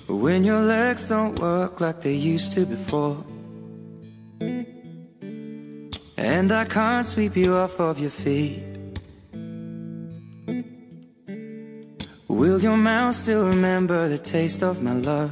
When your legs don't work like they used to before, and I can't sweep you off of your feet. Will your mouth still remember the taste of my love?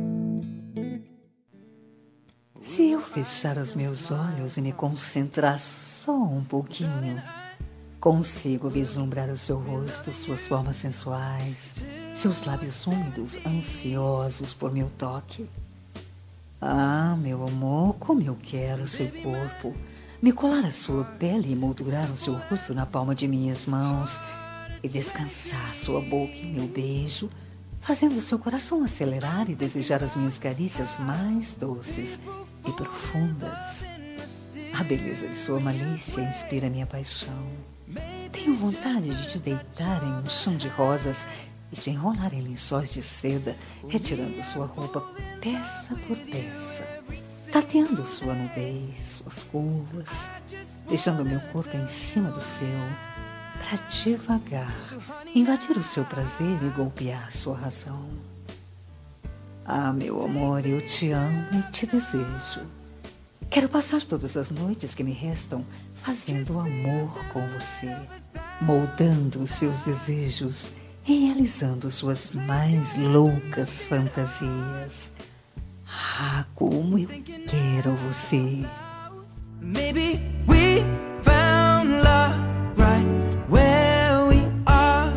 Se eu fechar os meus olhos e me concentrar só um pouquinho, consigo vislumbrar o seu rosto, suas formas sensuais, seus lábios úmidos, ansiosos por meu toque. Ah, meu amor, como eu quero seu corpo, me colar a sua pele e moldurar o seu rosto na palma de minhas mãos e descansar sua boca em meu beijo, fazendo seu coração acelerar e desejar as minhas carícias mais doces e profundas. A beleza de sua malícia inspira minha paixão. Tenho vontade de te deitar em um chão de rosas e te enrolar em lençóis de seda, retirando sua roupa peça por peça, tateando sua nudez, suas curvas, deixando meu corpo em cima do seu, para devagar invadir o seu prazer e golpear sua razão. Ah, meu amor, eu te amo e te desejo. Quero passar todas as noites que me restam fazendo amor com você, moldando os seus desejos e realizando suas mais loucas fantasias. Ah, como eu quero você! Maybe we found love right where we are.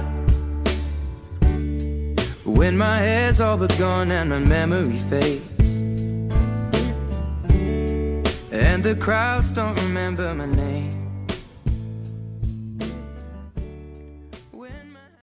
When my hair's all but gone and my memory fades, and the crowds don't remember my name.